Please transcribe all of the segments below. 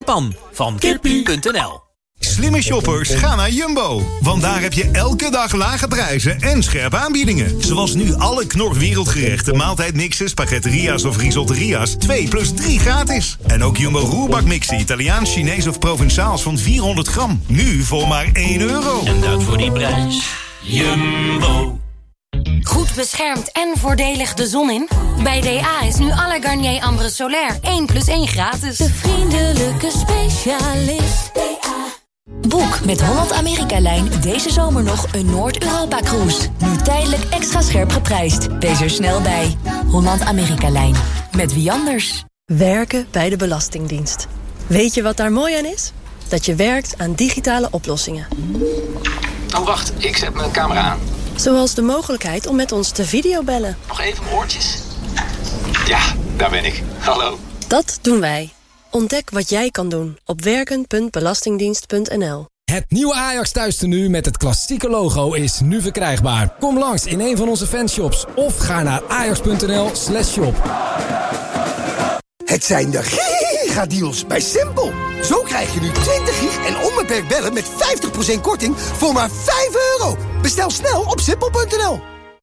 Japan van Kippie.nl. Slimme shoppers, ga naar Jumbo. Want daar heb je elke dag lage prijzen en scherpe aanbiedingen. Zoals nu alle Knor wereldgerechten, maaltijdmixen, spaghetteria's of risotteria's 2 plus 3 gratis. En ook Jumbo roerbakmixen, Italiaans, Chinees of Provençaals van 400 gram. Nu voor maar €1. En dat voor die prijs. Jumbo. Goed beschermd en voordelig de zon in? Bij DA is nu alle Garnier Ambre Solaire 1 plus 1 gratis. De vriendelijke specialist DA. Boek met Holland-Amerika-lijn deze zomer nog een Noord-Europa-cruise. Nu tijdelijk extra scherp geprijsd. Wees er snel bij. Holland-Amerika-lijn. Met wie anders? Werken bij de Belastingdienst. Weet je wat daar mooi aan is? Dat je werkt aan digitale oplossingen. Oh, wacht. Ik zet mijn camera aan. Zoals de mogelijkheid om met ons te videobellen. Nog even mijn oortjes. Ja, daar ben ik. Hallo. Dat doen wij. Ontdek wat jij kan doen op werken.belastingdienst.nl. Het nieuwe Ajax thuistenu met het klassieke logo is nu verkrijgbaar. Kom langs in een van onze fanshops of ga naar ajax.nl/shop. Het zijn de gigadeals bij Simpel. Zo krijg je nu 20 gig en onbeperkt bellen met 50% korting voor maar €5. Bestel snel op simpel.nl.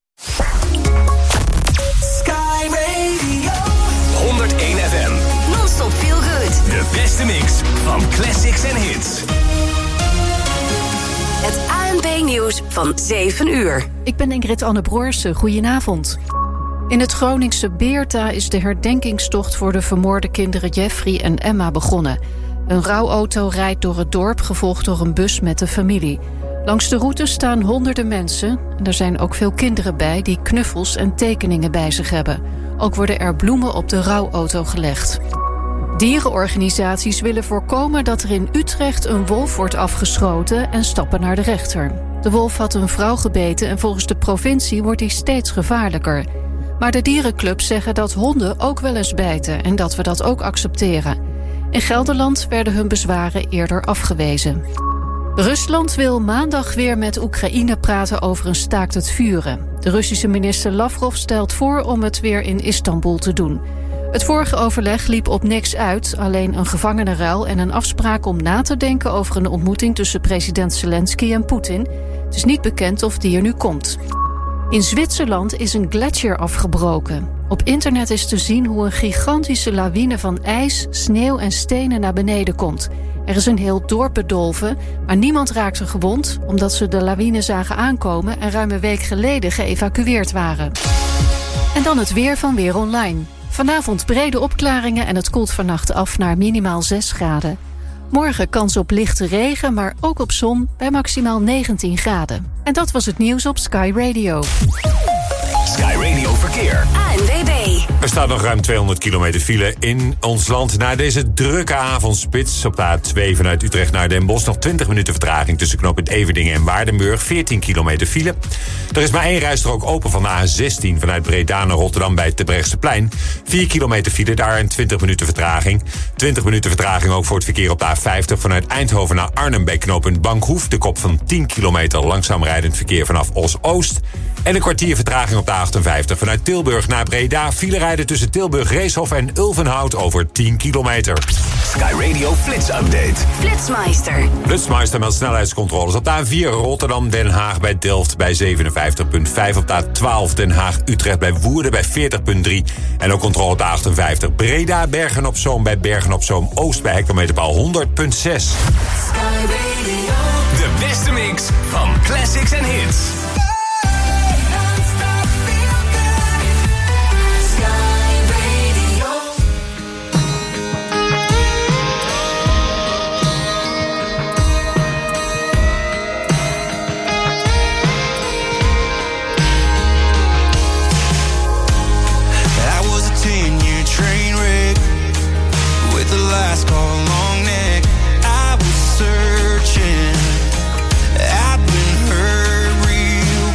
Sky Radio 101 FM. Non-stop feel good. De beste mix van classics en hits. Het ANP-nieuws van 7 uur. Ik ben Ingrid Anne Broersen. Goedenavond. In het Groningse Beerta is de herdenkingstocht voor de vermoorde kinderen Jeffrey en Emma begonnen. Een rouwauto rijdt door het dorp, gevolgd door een bus met de familie. Langs de route staan honderden mensen. En er zijn ook veel kinderen bij die knuffels en tekeningen bij zich hebben. Ook worden er bloemen op de rouwauto gelegd. Dierenorganisaties willen voorkomen dat er in Utrecht een wolf wordt afgeschoten en stappen naar de rechter. De wolf had een vrouw gebeten en volgens de provincie wordt die steeds gevaarlijker. Maar de dierenclubs zeggen dat honden ook wel eens bijten en dat we dat ook accepteren. In Gelderland werden hun bezwaren eerder afgewezen. Rusland wil maandag weer met Oekraïne praten over een staakt het vuren. De Russische minister Lavrov stelt voor om het weer in Istanbul te doen. Het vorige overleg liep op niks uit, alleen een gevangenenruil en een afspraak om na te denken over een ontmoeting tussen president Zelensky en Poetin. Het is niet bekend of die er nu komt. In Zwitserland is een gletsjer afgebroken. Op internet is te zien hoe een gigantische lawine van ijs, sneeuw en stenen naar beneden komt. Er is een heel dorp bedolven, maar niemand raakte gewond omdat ze de lawine zagen aankomen en ruim een week geleden geëvacueerd waren. En dan het weer van Weer Online. Vanavond brede opklaringen en het koelt vannacht af naar minimaal 6 graden. Morgen kans op lichte regen, maar ook op zon bij maximaal 19 graden. En dat was het nieuws op Sky Radio. Sky Radio Verkeer. ANWB. Er staat nog ruim 200 kilometer file in ons land. Na deze drukke avondspits op de A2 vanuit Utrecht naar Den Bosch... nog 20 minuten vertraging tussen knooppunt Everdingen en Waardenburg. 14 kilometer file. Er is maar 1 rijstrook open van de A16 vanuit Breda naar Rotterdam bij het Terbrechtseplein. 4 kilometer file, daar en 20 minuten vertraging. 20 minuten vertraging ook voor het verkeer op de A50 vanuit Eindhoven naar Arnhem bij knooppunt Bankhoef. De kop van 10 kilometer langzaam rijdend verkeer vanaf Os-Oost. En een kwartier vertraging op de A58 vanuit Tilburg naar Breda. File rijden tussen Tilburg, Reeshof en Ulvenhout over 10 kilometer. Sky Radio Flits Update. Flitsmeister. Flitsmeister meldt snelheidscontroles op de A4 Rotterdam-Den Haag bij Delft bij 57,5. Op de A12 Den Haag-Utrecht bij Woerden bij 40,3. En ook controle op de 58 Breda Bergen-op-Zoom bij Bergen-op-Zoom-Oost bij hectometerpaal 100,6. De beste mix van classics en hits. Last call long neck, I was searching. I've been hurt real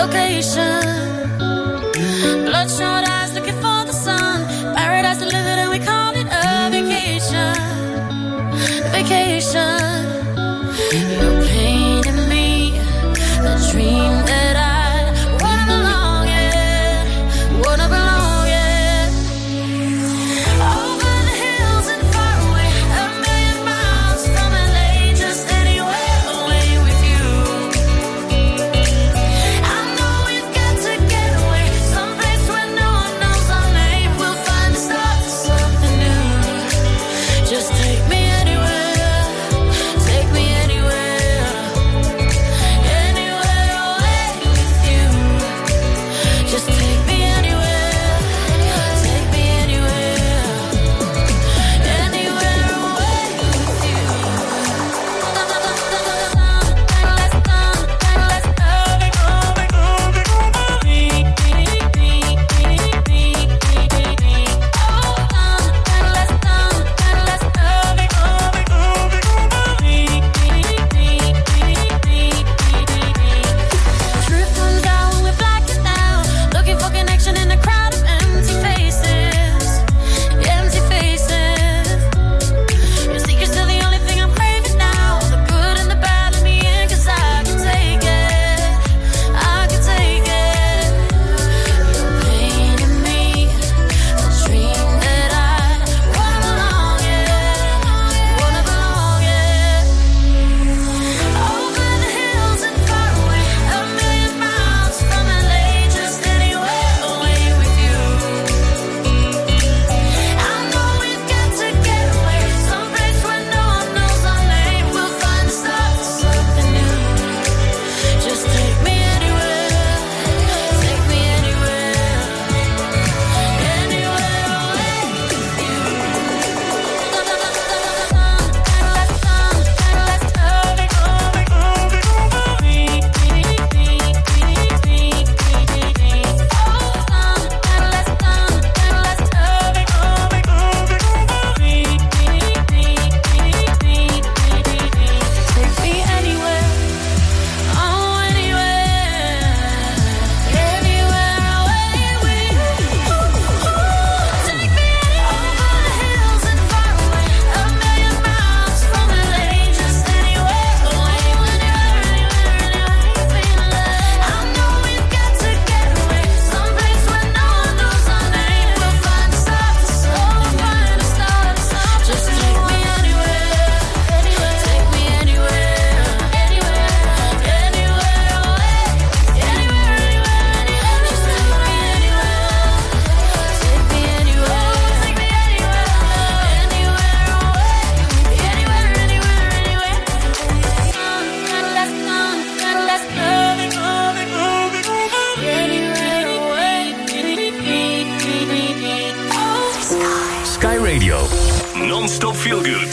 location. Bloodshot eyes looking for the sun. Paradise delivered and we call it a vacation. Vacation. You're painting me a dream that I wanna belong in. Wanna belong in. Over the hills and far away, a million miles from LA, just anywhere away with you. I know we've got to get away, someplace where no one knows our name. We'll find the start to something new. Just take me anywhere, take me anywhere, anywhere away with you. Just take me anywhere, take me anywhere, anywhere away with you. Truth comes out when we're blacking out, looking for connection in a crowd of empty faces, empty faces. Your secret's still the only thing I'm craving now. The good and the bad, let me in, 'cause I can take it, I can take it. You're painting me a dream that I wanna belong in, wanna belong in. Over the hills and far away, a million miles from LA, just anywhere away with you. I know we've got to get away, someplace where no one knows our name. We'll find the start to something new. Just take me anywhere, take me anywhere, anywhere away with you. Take me anywhere, oh anywhere, anywhere away with you. Take me over the hills and far away, a million miles from LA, just anywhere away, anywhere. I know we've got to get away, someplace where no one knows our name. We'll find the start to something, find the start. Just take me anywhere, anywhere. Take me anywhere, anywhere, anywhere away, anywhere, anywhere. Just take me anywhere, take me anywhere, take me anywhere, anywhere away, anywhere, anywhere, anywhere. Let's love it, anywhere away. Sky Radio. Non-stop feel good.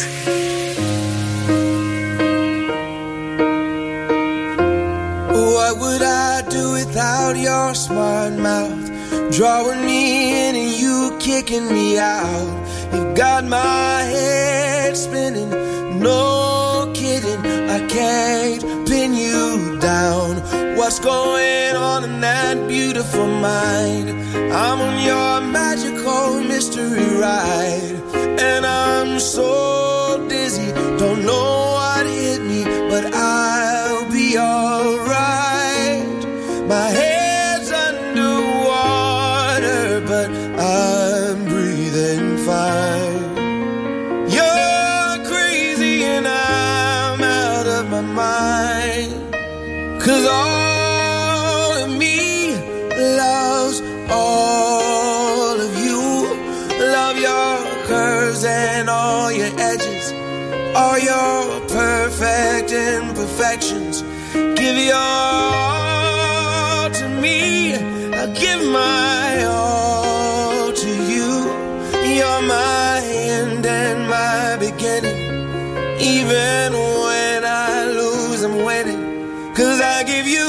What would I do without your smart mouth? Drawing me in and you kicking me out. You've got my head spinning, no kidding. I can't pin you down. What's going on in that beautiful mind? I'm on your magical mystery ride, and I'm so dizzy, don't know what hit me, but I'll be alright. My head's underwater, but I'm breathing fine. You're crazy and I'm out of my mind, 'cause all of me loves all of you. Love your curves and all your edges, all your perfect imperfections. Give your all to me, I'll give my all to you. You're my end and my beginning. Even when I lose, I'm winning, 'cause I give you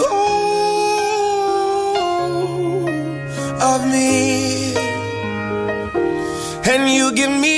all of me, and you give me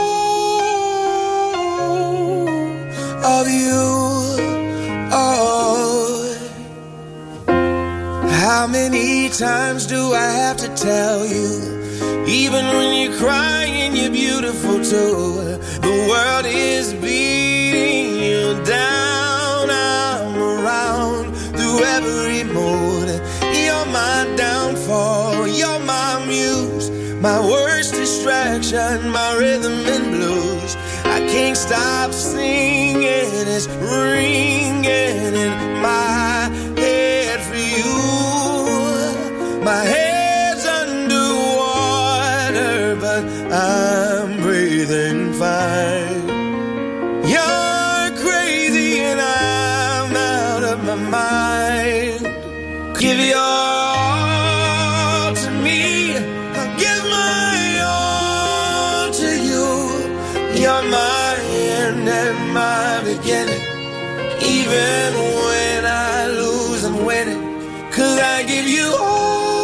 all of you. Oh, How many times do I have to tell you? Even when you're crying, you're beautiful too. The world is beating you down. I'm around through every mood. You're my downfall, you're my muse, my worst distraction, my rhythm and blues. I can't stop singing, it's ringing in my head for you. My head's underwater, but I'm breathing fine. You're crazy and I'm out of my mind. Give your all to me, I'll give my all to you. You're my end and my beginning. Even when I lose, I'm winning. 'Cause I give you all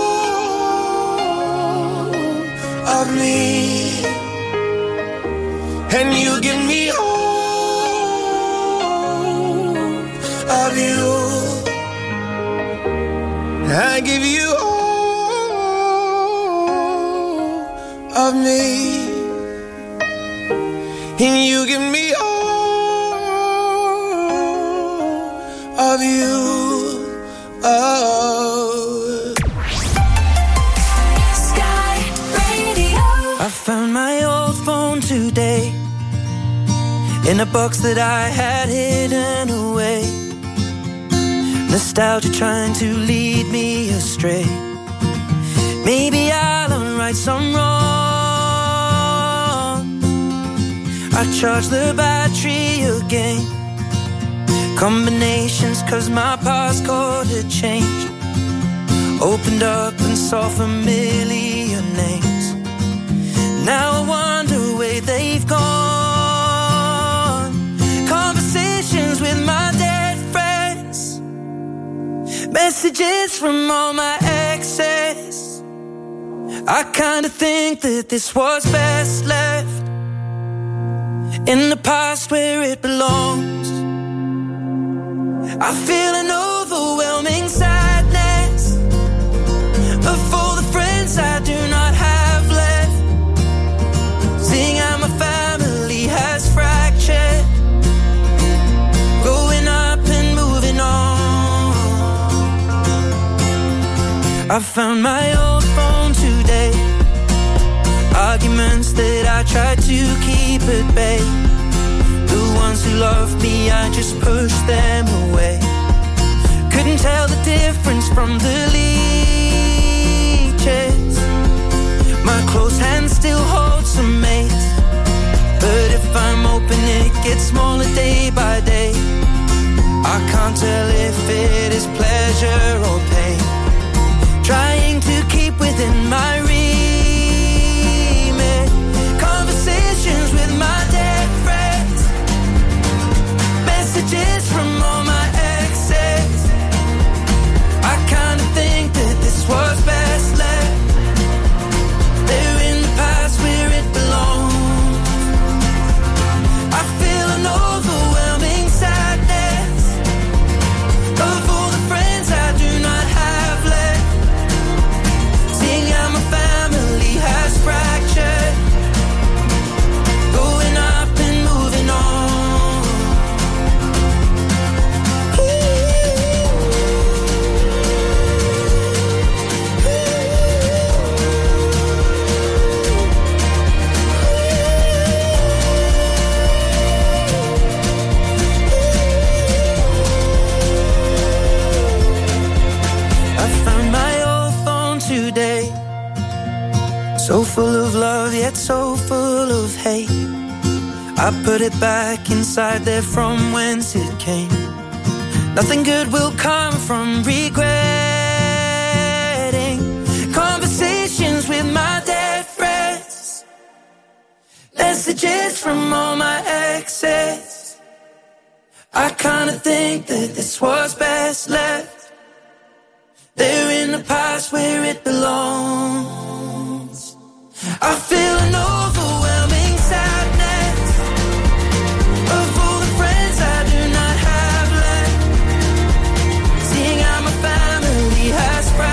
of me, and you give me all of you. I give you all of me, and you give me all of you. Oh. Sky Radio. I found my old phone today in a box that I had hidden away. Nostalgia trying to lead me astray. Maybe I'll unright some wrong. I charge the battery again. Combinations 'cause my passcode had changed. Opened up and saw familiar names. Now I wonder where they've gone. Conversations with my dead friends. Messages from all my exes. I kinda think that this was best left in the past where it belongs. I feel an overwhelming sadness of all the friends I do not have left. Seeing how my family has fractured, growing up and moving on. I found my old phone today. Arguments that I tried to keep at bay. The ones who loved me, I just pushed them away. Couldn't tell the difference from the leeches. My close hand still holds some mates, but if I'm open it gets smaller day by day. I can't tell if it is pleasure or pain. Trying to keep within my remit. Conversations with my dead friends. Messages from all my exes. I kinda think that this was best left. They're in the past where it belongs. I feel an overwhelming sadness of all the friends I do not have left. Seeing how my family has fractured, going up and moving on. I found my old phone today, so full of love yet so full of hate. I put it back inside there from whence it came. Nothing good will come from regretting. Conversations with my dead friends. Messages from all my exes. I kinda think that this was best left. They're in the past where it belongs. I feel an overwhelming sadness of all the friends I do not have left. Seeing how my family has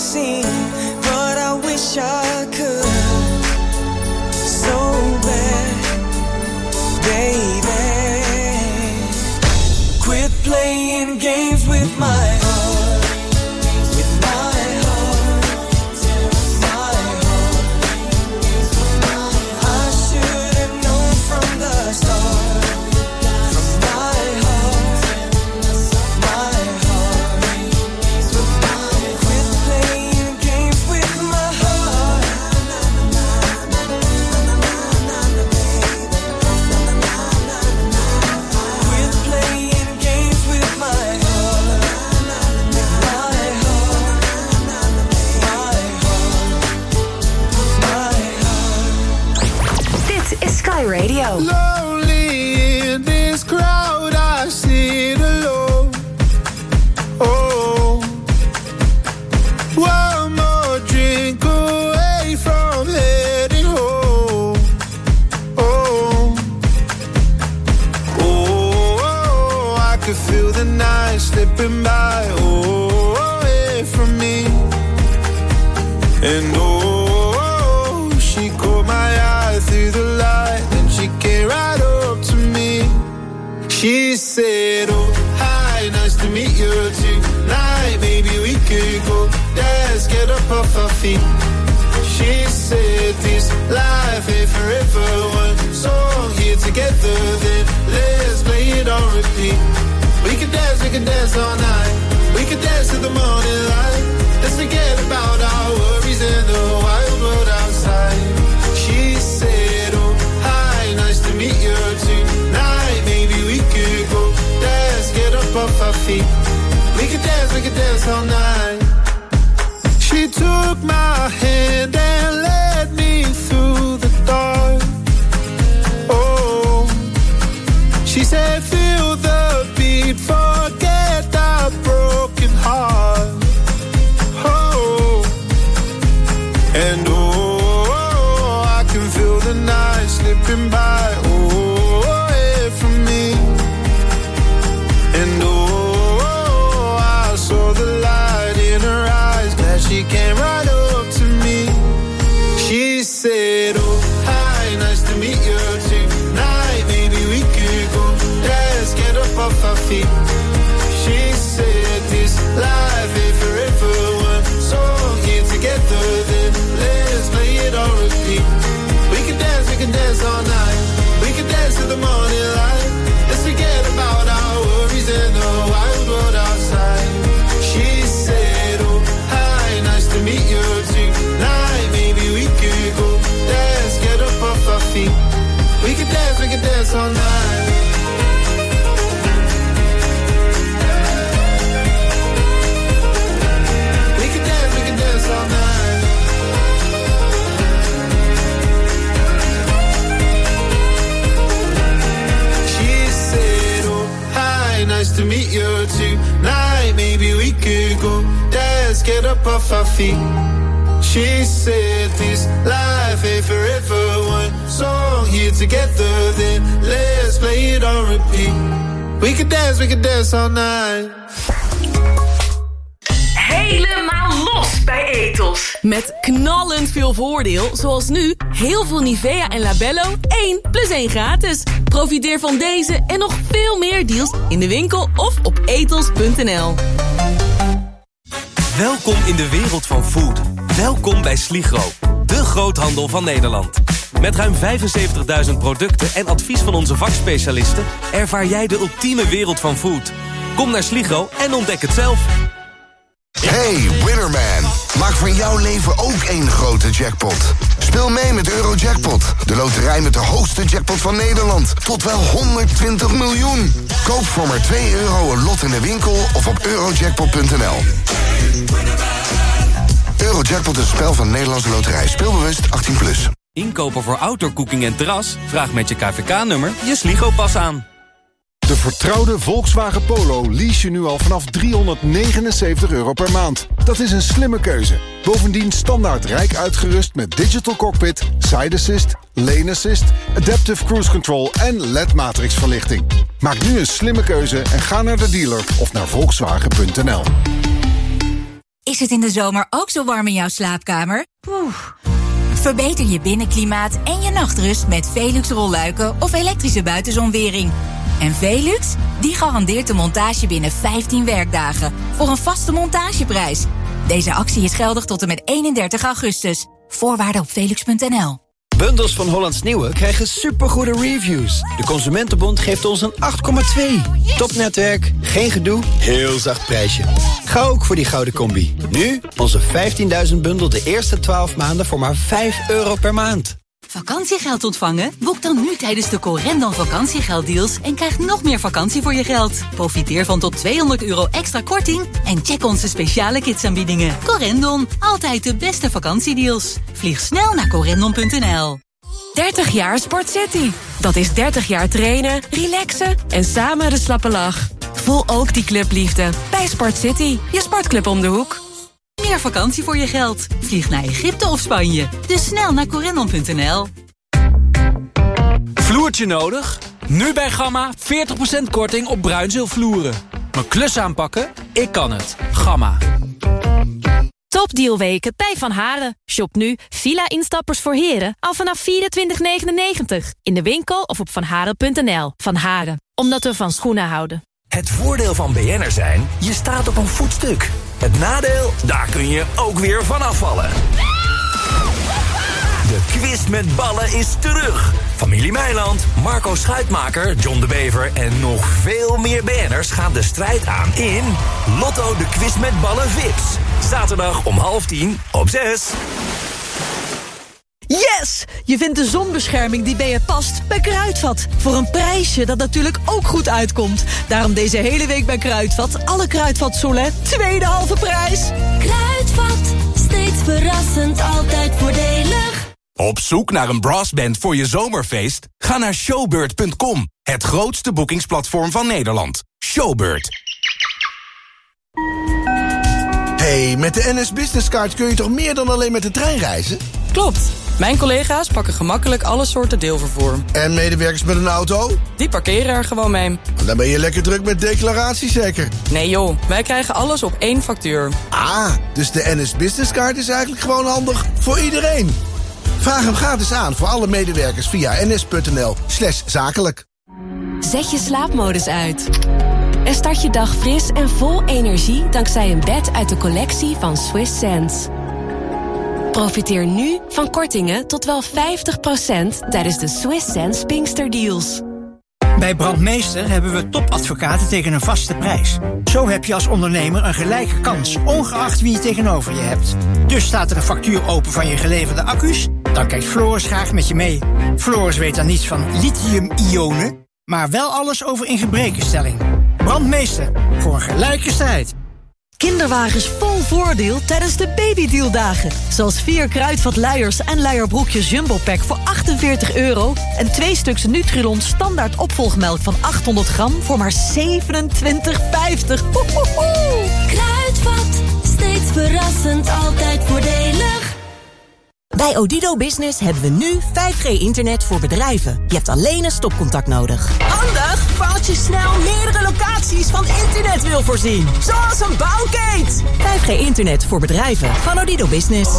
seen, but I wish I could. So bad, baby. Quit playing games with my heart, with my heart, my heart. I should have known from the start, from my heart, my heart. Quit playing games with my heart. Quit playing games with my heart, my heart, my heart. Dit is Sky Radio. Lonely in this crowd, I sit alone. Oh, one more drink away from heading home. Oh, oh, I could feel the night slipping by. Oh, away from me. And oh, she caught my eye through the light, and she came right up to me. She said, oh, hi, nice to meet you tonight. Maybe we could go dance, get up off our feet. She said, this life ain't forever. One song here together, then let's play it on repeat. We could dance all night. We could dance to the morning light. Let's forget about our worries and the wild world outside. She said, oh, hi, nice to meet you tonight. Maybe we could go dance, get up off our feet. We could dance all night. She took my hand and led me through the dark. Oh, she said, feel the beat, forget our broken heart. Oh, and oh, I can feel the night slipping by. Oh, away from me. And oh, I saw the light in her eyes. Glad she came right up to me. She said, oh, hi, nice to meet you tonight. Maybe we could go dance, get up off our feet. She said, this life ain't forever. One song here together, then let's play it on repeat. We can dance all night. We can dance to the morning light. Let's forget about our worries and the wild world outside. She said, oh, hi, nice to meet you tonight. Maybe we could go dance, get up off our feet. We can dance all night. We can dance all night. She said, oh, hi, nice to meet you tonight. Maybe we could go dance, get up off our feet. She said, this life ain't forever. One song here together, then let's play it on repeat. We could dance all night. Helemaal los bij Ethos. Met knallend veel voordeel, zoals nu heel veel Nivea en Labello 1 + 1 gratis. Profiteer van deze en nog veel meer deals in de winkel of op ethos.nl. Welkom in de wereld van food. Welkom bij Sligro, de groothandel van Nederland. Met ruim 75.000 producten en advies van onze vakspecialisten ervaar jij de ultieme wereld van food. Kom naar Sligro en ontdek het zelf. Hey, Winnerman. Maak van jouw leven ook één grote jackpot. Speel mee met Eurojackpot, de loterij met de hoogste jackpot van Nederland. Tot wel 120 miljoen. Koop voor maar €2 een lot in de winkel of op eurojackpot.nl. Eurojackpot is een spel van de Nederlandse loterij. Speelbewust 18+. Inkopen voor outdoorcooking en terras? Vraag met je KVK-nummer je Sligro-pas aan. De vertrouwde Volkswagen Polo lease je nu al vanaf €379 per maand. Dat is een slimme keuze. Bovendien standaard rijk uitgerust met digital cockpit, side assist, lane assist, adaptive cruise control en LED-matrix verlichting. Maak nu een slimme keuze en ga naar de dealer of naar Volkswagen.nl. Is het in de zomer ook zo warm in jouw slaapkamer? Verbeter je binnenklimaat en je nachtrust met Velux rolluiken of elektrische buitenzonwering. En Velux, die garandeert de montage binnen 15 werkdagen voor een vaste montageprijs. Deze actie is geldig tot en met 31 augustus. Voorwaarden op velux.nl. Bundels van Hollands Nieuwe krijgen supergoede reviews. De Consumentenbond geeft ons een 8,2. Topnetwerk, geen gedoe, heel zacht prijsje. Ga ook voor die gouden combi. Nu onze 15.000 bundel de eerste 12 maanden voor maar €5 per maand. Vakantiegeld ontvangen? Boek dan nu tijdens de Corendon vakantiegelddeals en krijg nog meer vakantie voor je geld. Profiteer van tot €200 extra korting en check onze speciale kidsaanbiedingen. Corendon, altijd de beste vakantiedeals. Vlieg snel naar corendon.nl. 30 jaar Sport City. Dat is 30 jaar trainen, relaxen en samen de slappe lach. Voel ook die clubliefde bij Sport City, je sportclub om de hoek. Meer vakantie voor je geld. Vlieg naar Egypte of Spanje. Dus snel naar corendon.nl. Vloertje nodig? Nu bij Gamma 40% korting op bruinzeelvloeren. Mijn klus aanpakken? Ik kan het. Gamma. Topdealweken bij Van Haren. Shop nu villa-instappers voor heren al vanaf €24,99. In de winkel of op vanharen.nl. Van Haren, omdat we van schoenen houden. Het voordeel van BN'er zijn, je staat op een voetstuk. Het nadeel, daar kun je ook weer van afvallen. De quiz met ballen is terug. Familie Meiland, Marco Schuitmaker, John de Bever en nog veel meer BN'ers gaan de strijd aan in Lotto de Quiz met Ballen Vips. Zaterdag om 9:30 op 6. Yes! Je vindt de zonbescherming die bij je past bij Kruidvat. Voor een prijsje dat natuurlijk ook goed uitkomt. Daarom deze hele week bij Kruidvat. Alle Kruidvat Solen, tweede halve prijs. Kruidvat, steeds verrassend, altijd voordelig. Op zoek naar een brassband voor je zomerfeest? Ga naar showbird.com. Het grootste boekingsplatform van Nederland. Showbird. Hey, met de NS Business Card kun je toch meer dan alleen met de trein reizen? Klopt. Mijn collega's pakken gemakkelijk alle soorten deelvervoer. En medewerkers met een auto? Die parkeren er gewoon mee. Dan ben je lekker druk met declaraties zeker? Nee joh, wij krijgen alles op één factuur. Ah, dus de NS Business Card is eigenlijk gewoon handig voor iedereen. Vraag hem gratis aan voor alle medewerkers via ns.nl/zakelijk. Zet je slaapmodus uit. En start je dag fris en vol energie dankzij een bed uit de collectie van Swiss Sense. Profiteer nu van kortingen tot wel 50% tijdens de Swiss Sense Pinkster Deals. Bij Brandmeester hebben we topadvocaten tegen een vaste prijs. Zo heb je als ondernemer een gelijke kans, ongeacht wie je tegenover je hebt. Dus staat er een factuur open van je geleverde accu's? Dan kijkt Floris graag met je mee. Floris weet dan niets van lithium-ionen, maar wel alles over ingebrekenstelling. Brandmeester, voor een gelijke strijd. Kinderwagens vol voordeel tijdens de babydealdagen. Zoals 4 Kruidvat luiers en luierbroekjes Jumbo Pack voor €48. En 2 stuks Nutrilon standaard opvolgmelk van 800 gram voor maar €27,50. Kruidvat, steeds verrassend, altijd voordelig. Bij Odido Business hebben we nu 5G-internet voor bedrijven. Je hebt alleen een stopcontact nodig. Handig, voor als je snel meerdere locaties van internet wil voorzien. Zoals een bouwkeet. 5G-internet voor bedrijven van Odido Business.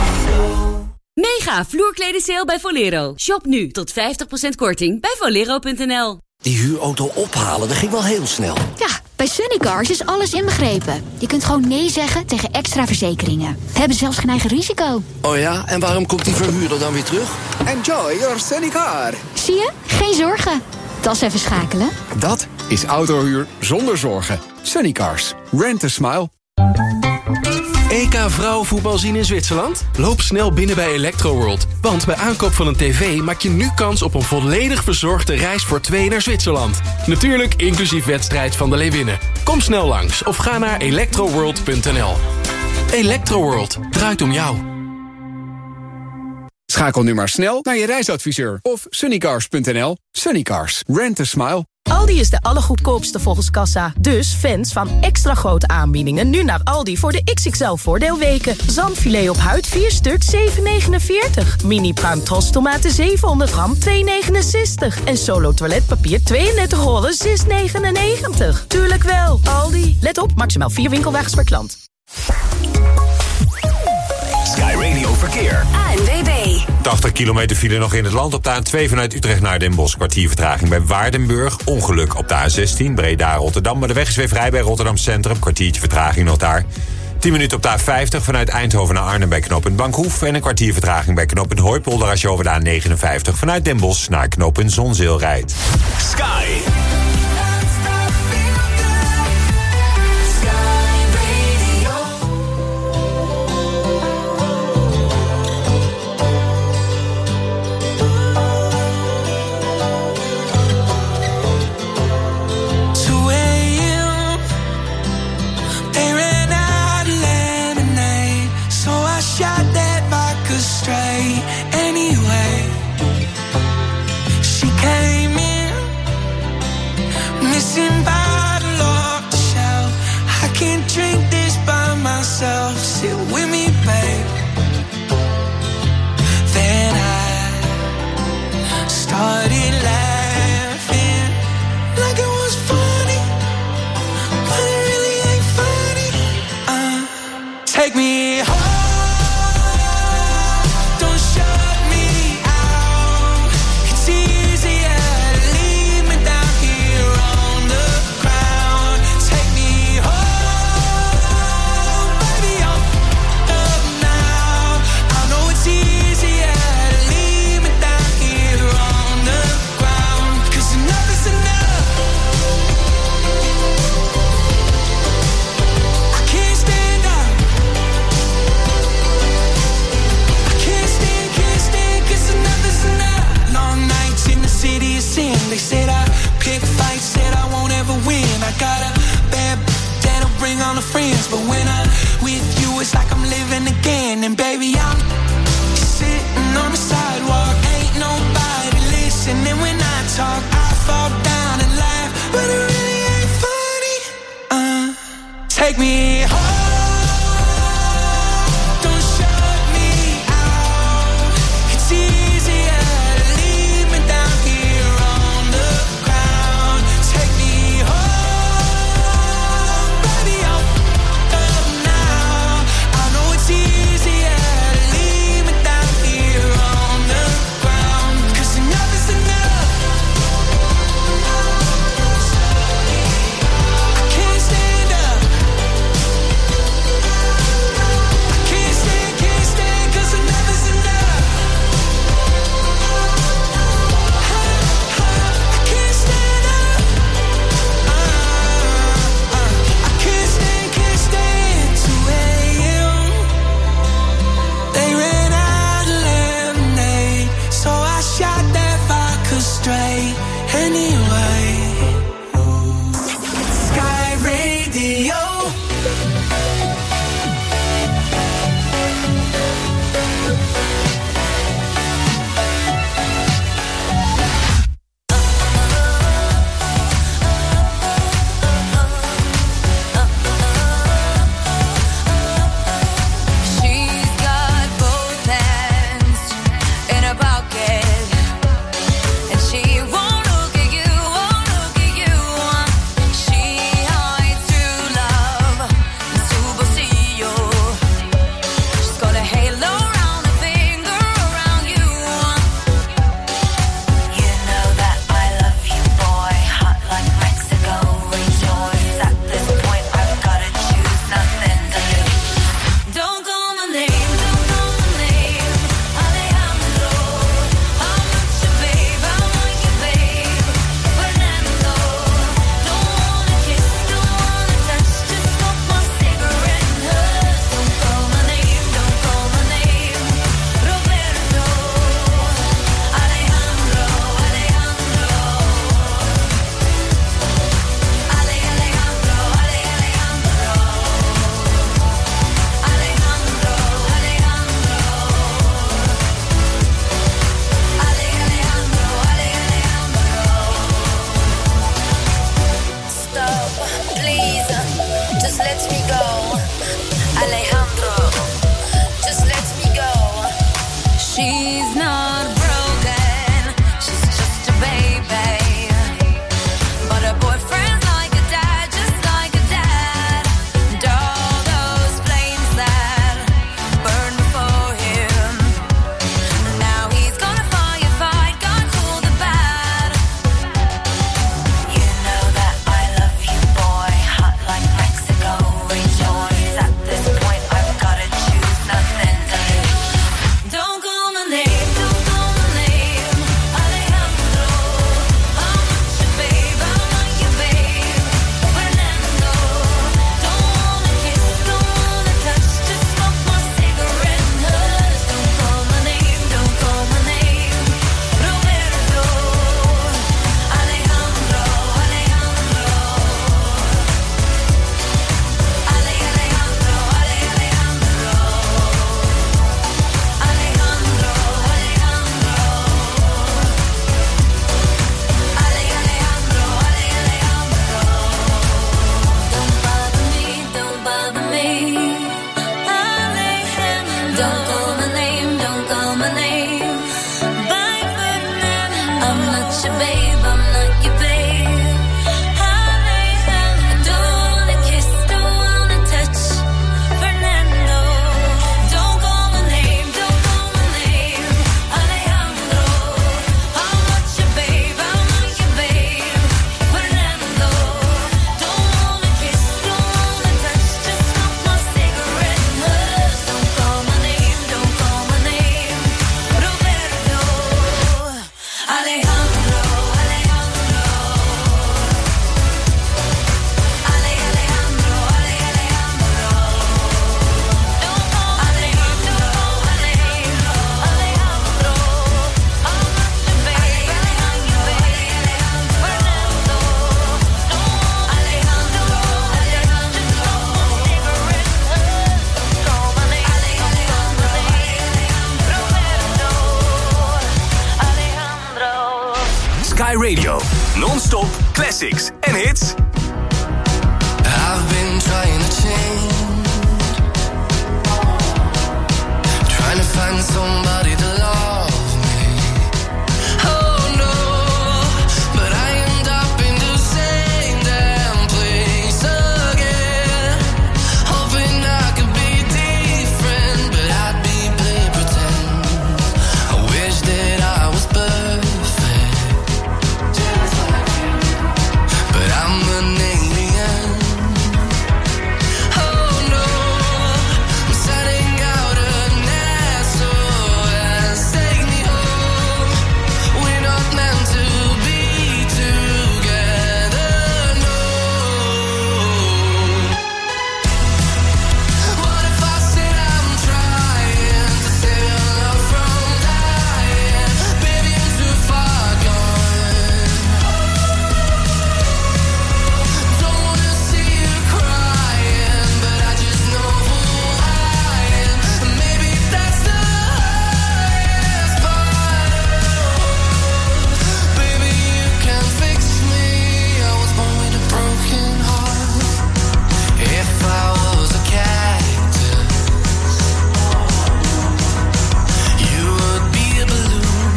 Mega vloerkledensale bij Volero. Shop nu tot 50% korting bij volero.nl. Die huurauto ophalen, dat ging wel heel snel. Ja, bij Sunnycars is alles inbegrepen. Je kunt gewoon nee zeggen tegen extra verzekeringen. We hebben zelfs geen eigen risico. Oh ja, en waarom komt die verhuurder dan weer terug? Enjoy your Sunnycar. Zie je? Geen zorgen. Tas even schakelen. Dat is autohuur zonder zorgen. Sunnycars. Rent a smile. EK vrouwenvoetbal zien in Zwitserland? Loop snel binnen bij Electroworld. Want bij aankoop van een tv maak je nu kans op een volledig verzorgde reis voor 2 naar Zwitserland. Natuurlijk inclusief wedstrijd van de Leeuwinnen. Kom snel langs of ga naar electroworld.nl. Electroworld, draait om jou. Schakel nu maar snel naar je reisadviseur of sunnycars.nl. Sunnycars. Rent a smile. Aldi is de allergoedkoopste volgens kassa. Dus fans van extra grote aanbiedingen nu naar Aldi voor de XXL voordeelweken. Zalmfilet op huid 4 stuk 7,49. Mini pruim tomaten 700 gram 2,69. En Solo toiletpapier 32 rollen 6,99. Tuurlijk wel, Aldi. Let op, maximaal 4 winkelwagens per klant. 80 kilometer file nog in het land. Op de A2 vanuit Utrecht naar Den Bosch. Kwartier vertraging bij Waardenburg. Ongeluk op de A16 Breda-Rotterdam. Maar de weg is weer vrij bij Rotterdam Centrum. Kwartiertje vertraging nog daar. 10 minuten op de A50 vanuit Eindhoven naar Arnhem bij knooppunt Bankhoef. En een kwartier vertraging bij knooppunt Hooipolder als je over de A59 vanuit Den Bosch naar knooppunt Zonzeel rijdt. Sky. Sit with me, babe. Then I started laughing like it was funny, but it really ain't funny. Take me home. Don't shut me out. It's easier to leave me down here on the ground. Take me home. They said I pick fights, said I won't ever win. I got a bad that'll bring on the friends, but when I'm with you, it's like I'm living again. And baby, I'm sitting on the sidewalk, ain't nobody listening when I talk. I fall down and laugh, but it really ain't funny. Take me home. Don't call my name, don't call my name. Bye, Ferdinand. I'm not your babe, I'm not your babe. I don't wanna kiss, don't wanna touch. Fernando, don't call my name, don't call my name. Alejandro, I'm not your babe, I'm not your babe. Fernando, don't wanna kiss, don't wanna touch. Just smoke my cigarette and hush. Don't call my name, don't call my name. Roberto, Alejandro, Alejandro. Alejandro, Alejandro. Don't call my name, don't call my name. Alejandro, I'm not your babe, I'm not your babe. Fernando, don't Alejandro, Alejandro. Just smoke my cigarette and hush. Don't call my name, Alejandro, Roberto, Alejandro. Sky Radio. Non-stop classics en hits. I've been trying to change, trying to find somebody to love me. Oh no, but I end up in the same damn place again. Hoping I could be different, but I'd be play pretend. I wish that I was perfect, but I'm an alien. Oh no, I'm setting out an SOS. Take me home. We're not meant to be together, no. What if I said I'm trying to save your love from dying? Baby, I'm too far gone. Don't wanna see you crying, but I just know who I am. Maybe that's the hardest part. Baby, you can fix me. I was born with a broken heart. If I was a cactus, you would be a balloon.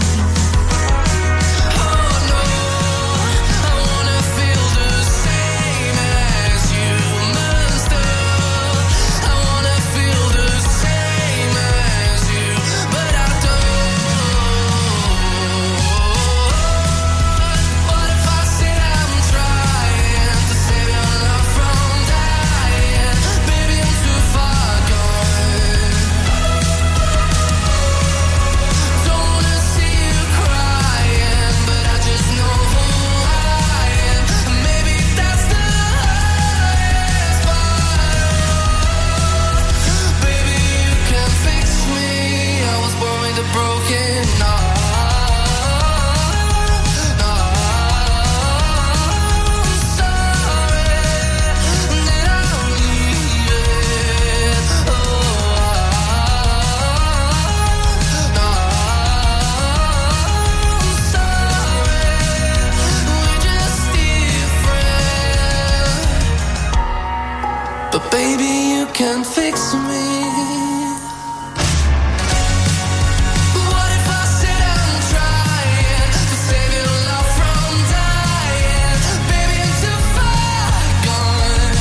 Oh no, I wanna feel the same as you must have. I wanna feel the same as you, but I don't. What if I said I'm trying to save your love from dying? Baby, I'm too far gone. Don't wanna see you crying, but I just know who I am. Maybe that's the hardest part. Baby, you can fix me. I was born with a broken heart. I'm sorry that I'll leave it. I'm sorry, we're just different. But baby, you can fix me. What if I said I'm trying to save your love from dying? Baby, I'm too far gone.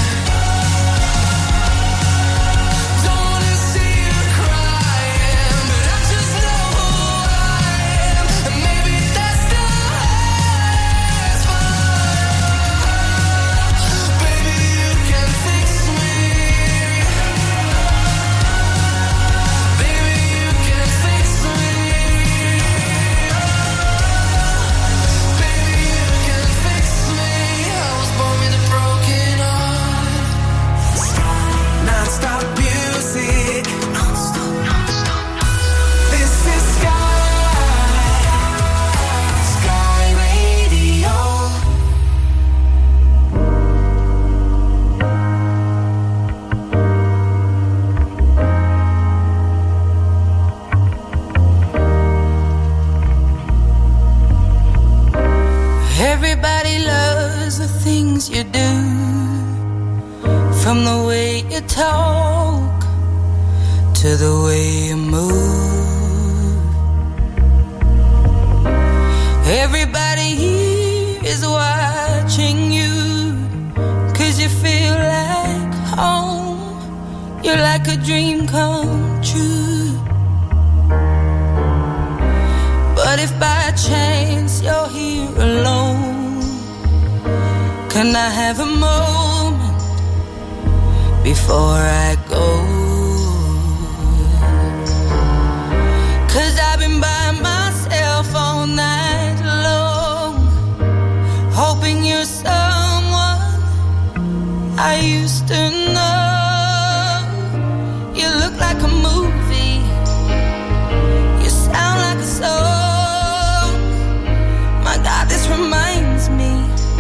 Don't wanna see you crying, but I just know who I am. And maybe that's the hardest part. Baby, you can fix me. the way you move. Everybody here is watching you, 'cause you feel like home. You're like a dream come true. But if by chance you're here alone, can I have a moment before I go? 'Cause I've been by myself all night long, hoping you're someone I used to know. You look like a movie, you sound like a song. My God, this reminds me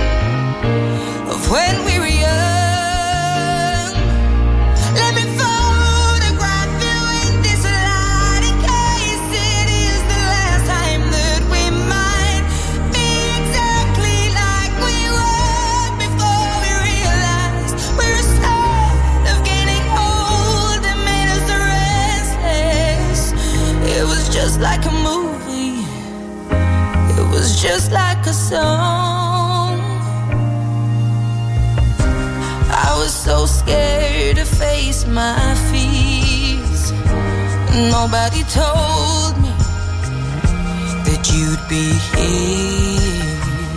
of when we were young. Let me photograph you in this light, in case it is the last time that we might be exactly like we were before we realized we're scared of getting old and made us restless. It was just like a movie, it was just like a song. I was so scared to face my fears. Nobody told me that you'd be here.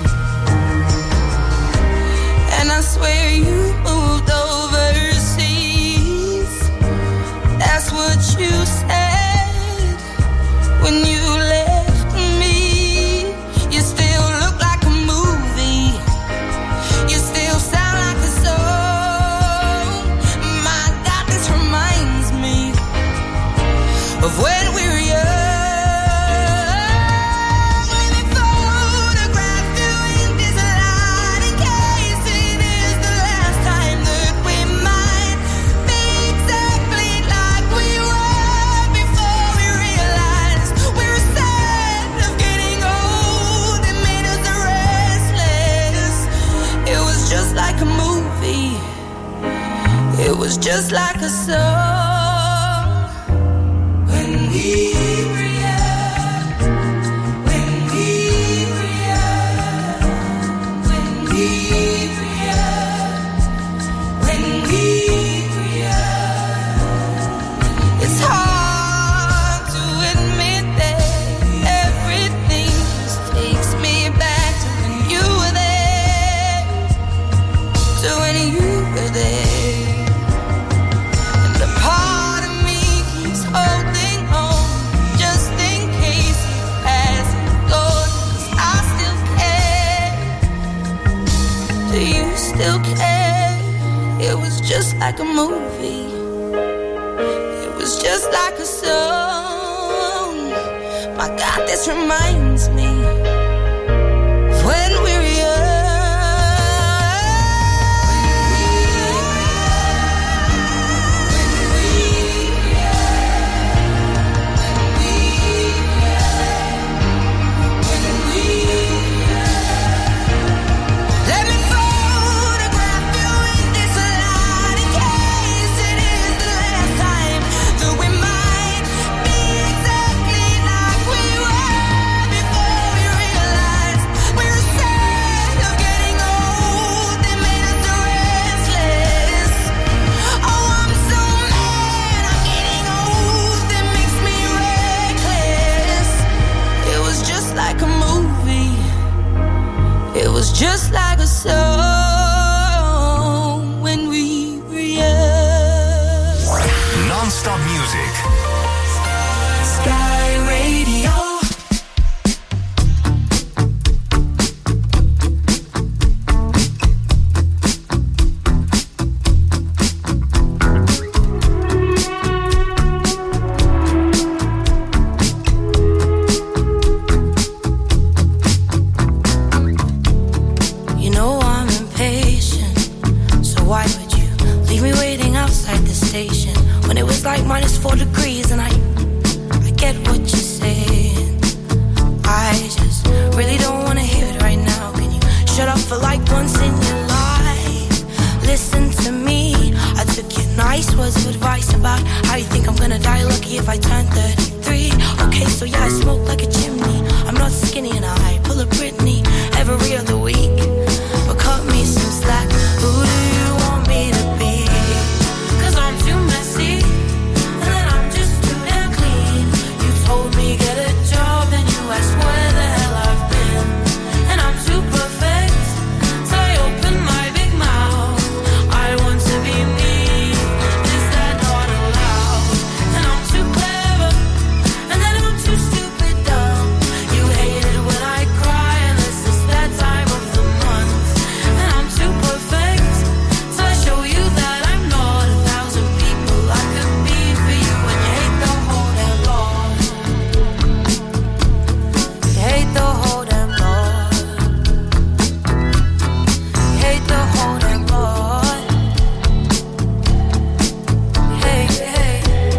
And I swear you moved overseas. That's what you said when you left me. You still look like a movie, you still sound like a song. My God, this reminds me of when we were young. Let me photograph you in this light, in case it is the last time that we might be exactly like we were before we realized we were sad of getting old and made us restless. It was just like a movie, it was just like a song. When we were young, when we were young, when we were young, when we were young. It's hard to admit that everything just takes me back to when you were there, to when you were there. And the part of me keeps holding on, just in case you pass and go, 'cause I still care. Do you still care? It was just like a movie, it was just like a song. My God, this reminds me of when we were young. Let me photograph you in this light, in case it is the last time that we might be exactly like we were before 9:33. Okay, so yeah, I smoke like a chimney. I'm not skinny and I pull a Britney every other week. But cut me some slack. Who do you want me to be? 'Cause I'm too messy, and then I'm just too damn clean. You told me get a job, then you asked where the hell I've been. And I'm too perfect, so I open my big mouth. I want to be me. Is that not allowed? And I'm too clever, and then I'm too stupid dumb. You hate it when I cry, and this is that time of the month. And I'm too perfect, so I show you that I'm not 1,000 people I could be for you. And you hate the whole damn lot. You hate the whole damn lot. You hate the whole damn lot. Hey, hey.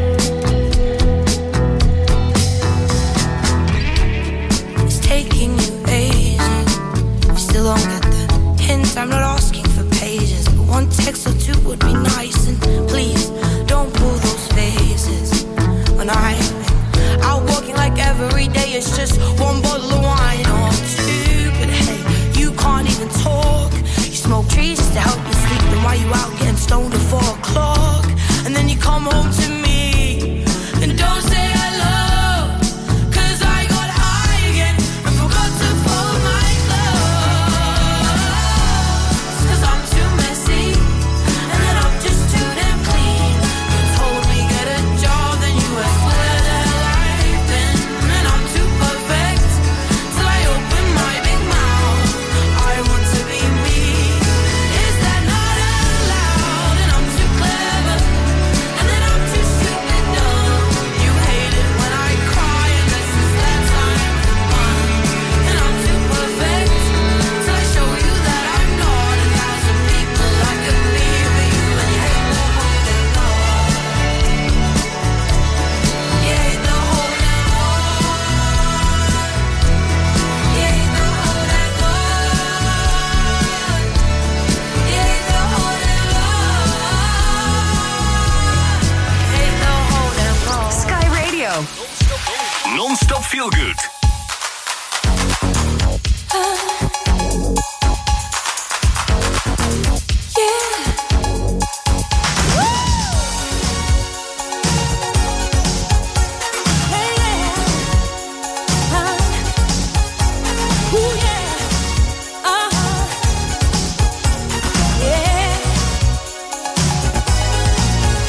It's taking you ages. You still don't get the hint. I'm not asking for pages, but one text or two would be nice. And please don't pull those faces when I'm out walking like every day. It's just one bottle of wine or two. But hey, you can't even talk. You smoke trees just to help you sleep. Then why you out getting stoned at 4 o'clock? And then you come home to me and don't say hello. 'Cause I got high again and forgot to fold my clothes. 'Cause I'm too messy, and then I'm just too damn clean. You told me get a job, then you asked where the hell I've been. And I'm too perfect, till I open my big mouth. I want to be me. Is that not allowed? And I'm too clever, and then I'm too stupid dumb. You hate it when I cry, and this is that time of the month. And I'm too perfect, till I show you that I'm not 1,000 people I could be for you. And you hate the whole damn lot. You hate the whole damn lot. You hate the whole damn lot. You hate the whole damn lot. You hate the whole damn lot. Sky Radio. Non-stop feel good.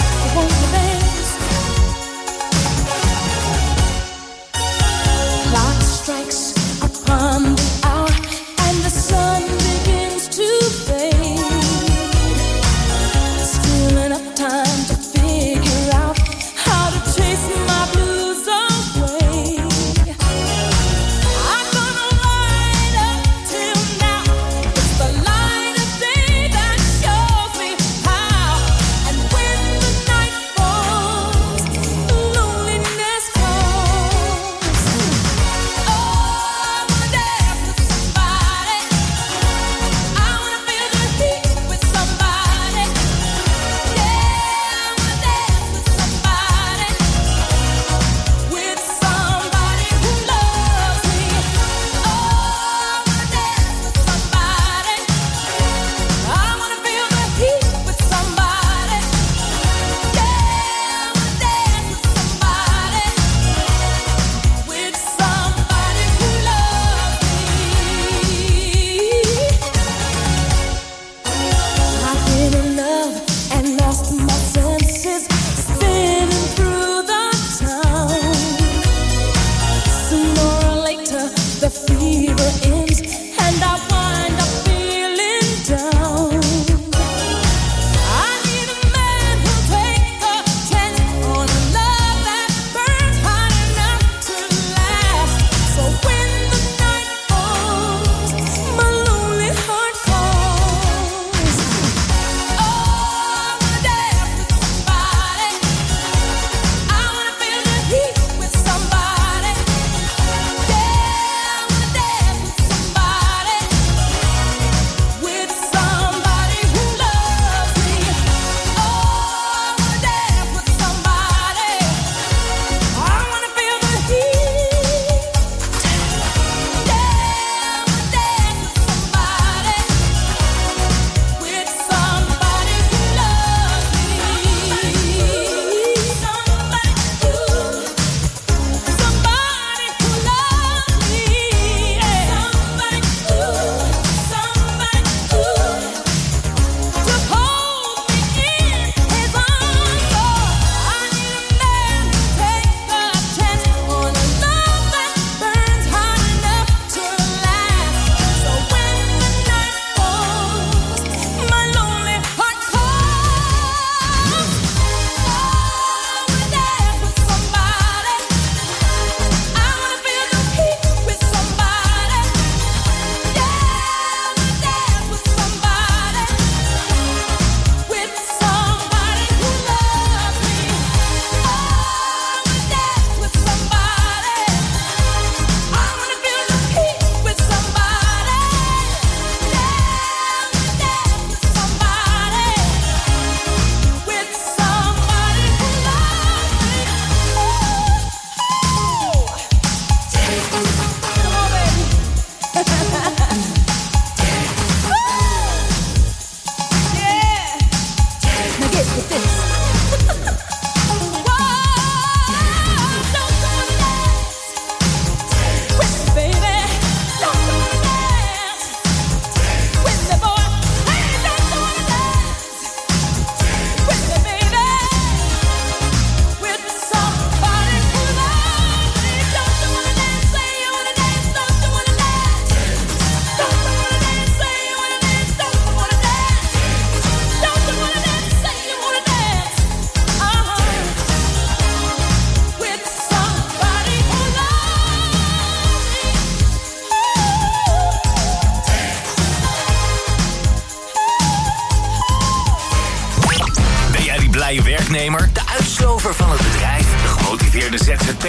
Fly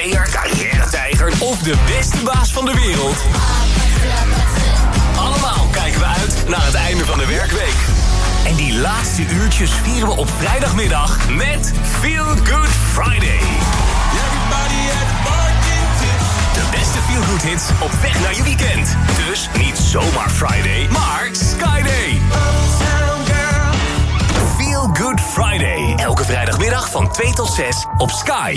ZZP'er, carrière-tijger of de beste baas van de wereld? Allemaal kijken we uit naar het einde van de werkweek. En die laatste uurtjes vieren we op vrijdagmiddag met Feel Good Friday. De beste Feel Good hits op weg naar je weekend. Dus niet zomaar Friday, maar Skyday. Feel Good Friday. Elke vrijdagmiddag van 2 tot 6 op Sky.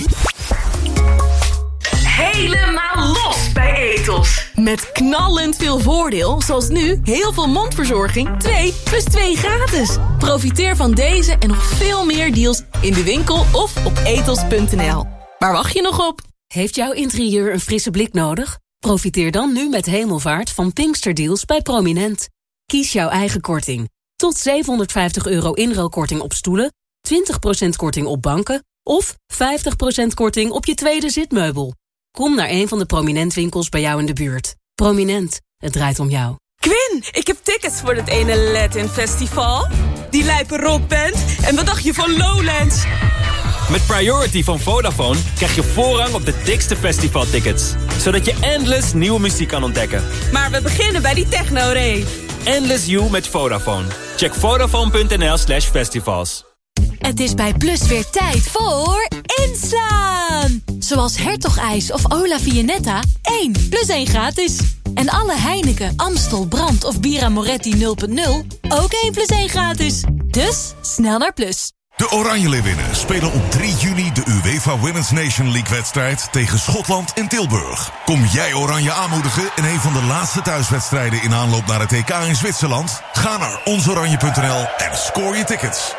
Helemaal los bij Ethos. Met knallend veel voordeel, zoals nu heel veel mondverzorging 2 plus 2 gratis. Profiteer van deze en nog veel meer deals in de winkel of op ethos.nl. Waar wacht je nog op? Heeft jouw interieur een frisse blik nodig? Profiteer dan nu met Hemelvaart van Pinksterdeals bij Prominent. Kies jouw eigen korting. Tot €750 inruilkorting op stoelen, 20% korting op banken of 50% korting op je tweede zitmeubel. Kom naar een van de Prominent winkels bij jou in de buurt. Prominent, het draait om jou. Quinn, ik heb tickets voor het ene Latin Festival. Die lijpe rockband. En wat dacht je van Lowlands? Met Priority van Vodafone krijg je voorrang op de dikste festivaltickets. Zodat je endless nieuwe muziek kan ontdekken. Maar we beginnen bij die techno-rave. Endless You met Vodafone. Check vodafone.nl/festivals. Het is bij Plus weer tijd voor inslaan. Zoals Hertogijs of Ola Viennetta, 1 plus 1 gratis. En alle Heineken, Amstel, Brand of Bira Moretti 0.0, ook 1 plus 1 gratis. Dus snel naar Plus. De Oranje Leeuwinnen spelen op 3 juni de UEFA Women's Nation League-wedstrijd tegen Schotland in Tilburg. Kom jij Oranje aanmoedigen in een van de laatste thuiswedstrijden in aanloop naar het EK in Zwitserland? Ga naar onsoranje.nl en score je tickets.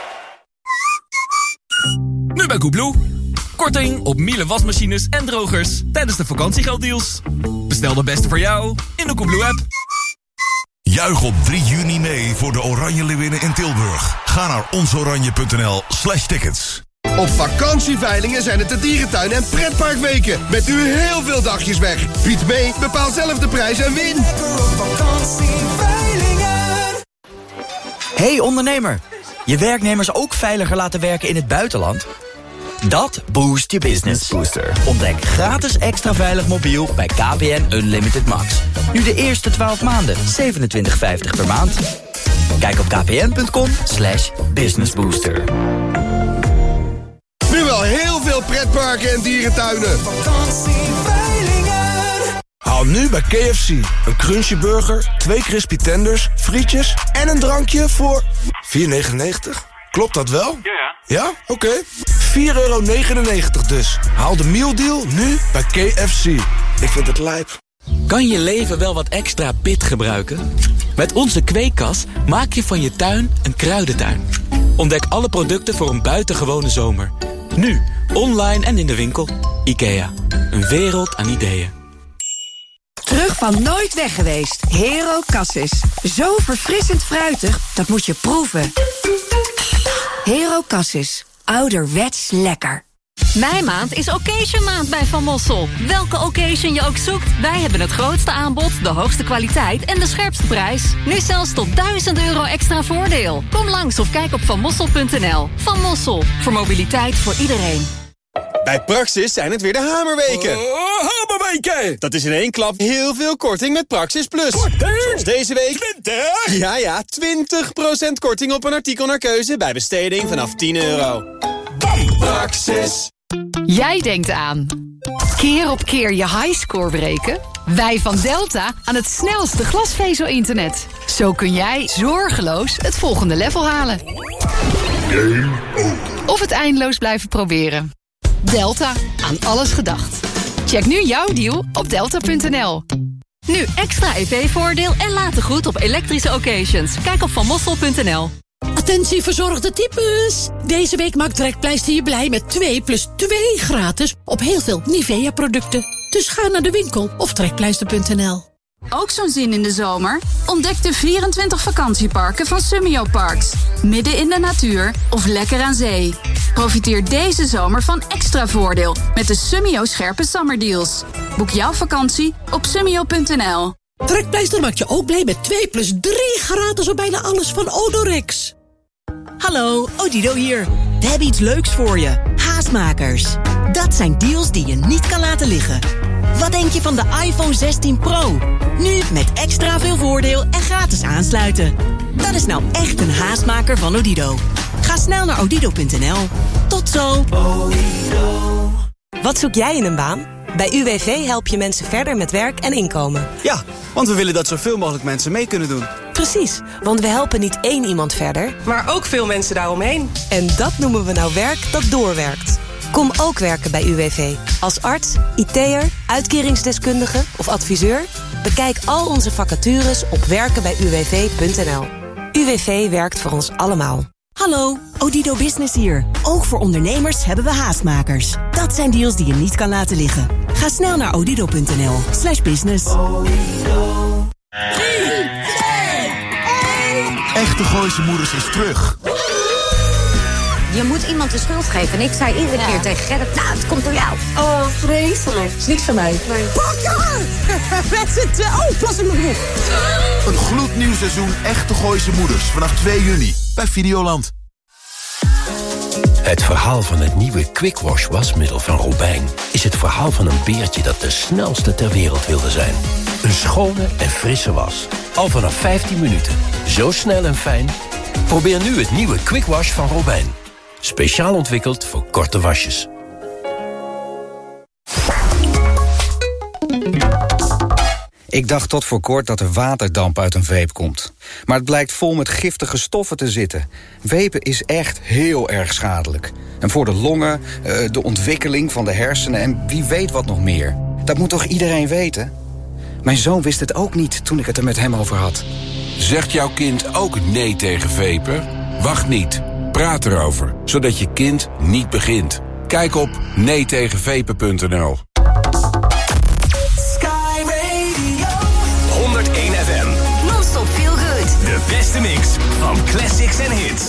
Nu bij Koebloe. Korting op Miele wasmachines en drogers tijdens de vakantiegelddeals. Bestel de beste voor jou in de Koebloe-app. Juich op 3 juni mee voor de Oranje Leeuwinnen in Tilburg. Ga naar onsoranje.nl/tickets. Op vakantieveilingen zijn het de dierentuin- en pretparkweken. Met nu heel veel dagjes weg. Bied mee, bepaal zelf de prijs en win. Hey ondernemer, je werknemers ook veiliger laten werken in het buitenland? Dat boost je business. Booster. Ontdek gratis extra veilig mobiel bij KPN Unlimited Max. Nu de eerste 12 maanden, $27,50 per maand. Kijk op kpn.com/businessbooster. Nu wel heel veel pretparken en dierentuinen. Haal nu bij KFC een crunchy burger, 2 crispy tenders, frietjes en een drankje voor $4,99. Klopt dat wel? Ja? Oké. €4,99 dus. Haal de mealdeal nu bij KFC. Ik vind het lijp. Kan je leven wel wat extra pit gebruiken? Met onze kweekkas maak je van je tuin een kruidentuin. Ontdek alle producten voor een buitengewone zomer. Nu, online en in de winkel. IKEA. Een wereld aan ideeën. Terug van nooit weg geweest. Hero Cassis. Zo verfrissend fruitig, dat moet je proeven. Hero Cassis. Ouderwets lekker. Meimaand is Occasion maand bij Van Mossel. Welke occasion je ook zoekt, wij hebben het grootste aanbod, de hoogste kwaliteit en de scherpste prijs. Nu zelfs tot €1000 extra voordeel. Kom langs of kijk op vanmossel.nl. Van Mossel, voor mobiliteit voor iedereen. Bij Praxis zijn het weer de hamerweken. Hamerweken! Dat is in één klap heel veel korting met Praxis Plus. Zoals deze week 20? Ja, 20% korting op een artikel naar keuze bij besteding vanaf €10. Bam! Praxis. Jij denkt aan keer op keer je highscore breken? Wij van Delta aan het snelste glasvezel-internet. Zo kun jij zorgeloos het volgende level halen. Game over. Of het eindeloos blijven proberen. Delta, aan alles gedacht. Check nu jouw deal op delta.nl. Nu extra EV-voordeel en latengoed op elektrische occasions. Kijk op vanmossel.nl. Attentie verzorgde types. Deze week maakt Trekpleister je blij met 2 plus 2 gratis op heel veel Nivea-producten. Dus ga naar de winkel of trekpleister.nl. Ook zo'n zin in de zomer? Ontdek de 24 vakantieparken van Summio Parks. Midden in de natuur of lekker aan zee. Profiteer deze zomer van extra voordeel met de Summio scherpe zomerdeals. Boek jouw vakantie op summio.nl. Trekpleister maakt je ook blij met 2 plus 3 gratis op bijna alles van Odorex. Hallo, Odido hier. We hebben iets leuks voor je. Haastmakers. Dat zijn deals die je niet kan laten liggen. Wat denk je van de iPhone 16 Pro? Nu met extra veel voordeel en gratis aansluiten. Dat is nou echt een haastmaker van Odido. Ga snel naar odido.nl. Tot zo! Wat zoek jij in een baan? Bij UWV help je mensen verder met werk en inkomen. Ja, want we willen dat zoveel mogelijk mensen mee kunnen doen. Precies, want we helpen niet één iemand verder, maar ook veel mensen daaromheen. En dat noemen we nou werk dat doorwerkt. Kom ook werken bij UWV. Als arts, IT'er, uitkeringsdeskundige of adviseur. Bekijk al onze vacatures op werkenbijuwv.nl. UWV werkt voor ons allemaal. Hallo, Odido Business hier. Ook voor ondernemers hebben we haastmakers. Dat zijn deals die je niet kan laten liggen. Ga snel naar odido.nl/business. Echte Gooise Moeders is terug. Je moet iemand de schuld geven. En ik zei iedere keer tegen Gerrit, nou, het komt door jou. Oh, vreselijk. Is niks van mij. Nee. Pak je haar! Met z'n twee. Oh, plas in mijn broek. Een gloednieuw seizoen Echte Gooise Moeders vanaf 2 juni bij Videoland. Het verhaal van het nieuwe Quick Wash wasmiddel van Robijn is het verhaal van een beertje dat de snelste ter wereld wilde zijn. Een schone en frisse was. Al vanaf 15 minuten. Zo snel en fijn. Probeer nu het nieuwe Quick Wash van Robijn. Speciaal ontwikkeld voor korte wasjes. Ik dacht tot voor kort dat er waterdamp uit een vape komt. Maar het blijkt vol met giftige stoffen te zitten. Vapen is echt heel erg schadelijk. En voor de longen, de ontwikkeling van de hersenen en wie weet wat nog meer. Dat moet toch iedereen weten? Mijn zoon wist het ook niet toen ik het er met hem over had. Zegt jouw kind ook nee tegen vapen? Wacht niet. Praat erover, zodat je kind niet begint. Kijk op neetegenvapen.nl. Sky Radio 101 FM. Non-stop feel good. De beste mix van classics en hits.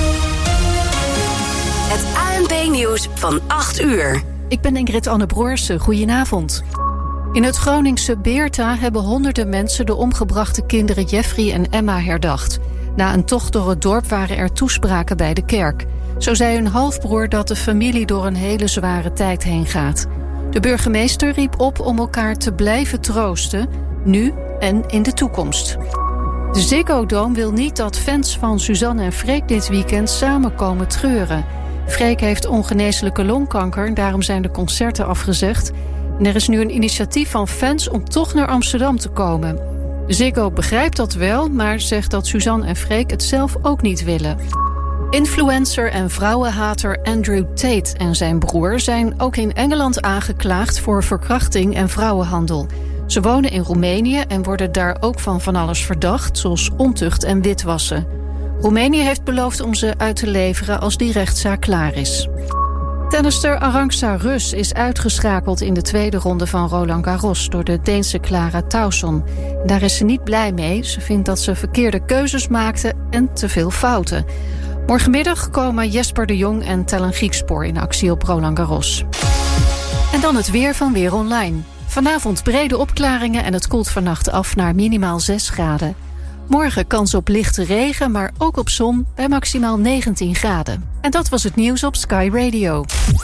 Het ANP-nieuws van 8 uur. Ik ben Ingrid Anne Broersen. Goedenavond. In het Groningse Beerta hebben honderden mensen de omgebrachte kinderen Jeffrey en Emma herdacht. Na een tocht door het dorp waren er toespraken bij de kerk. Zo zei hun halfbroer dat de familie door een hele zware tijd heen gaat. De burgemeester riep op om elkaar te blijven troosten, nu en in de toekomst. De Ziggo Dome wil niet dat fans van Suzanne en Freek dit weekend samen komen treuren. Freek heeft ongeneeslijke longkanker, daarom zijn de concerten afgezegd. En er is nu een initiatief van fans om toch naar Amsterdam te komen. Ziggo begrijpt dat wel, maar zegt dat Suzanne en Freek het zelf ook niet willen. Influencer en vrouwenhater Andrew Tate en zijn broer zijn ook in Engeland aangeklaagd voor verkrachting en vrouwenhandel. Ze wonen in Roemenië en worden daar ook van alles verdacht, zoals ontucht en witwassen. Roemenië heeft beloofd om ze uit te leveren als die rechtszaak klaar is. Tennister Arantxa Rus is uitgeschakeld in de tweede ronde van Roland Garros door de Deense Clara Tauson. Daar is ze niet blij mee. Ze vindt dat ze verkeerde keuzes maakte en te veel fouten. Morgenmiddag komen Jesper de Jong en Tellen Griekspoor in actie op Roland Garros. En dan het weer van Weer Online. Vanavond brede opklaringen en het koelt vannacht af naar minimaal 6 graden. Morgen kans op lichte regen, maar ook op zon bij maximaal 19 graden. En dat was het nieuws op Sky Radio.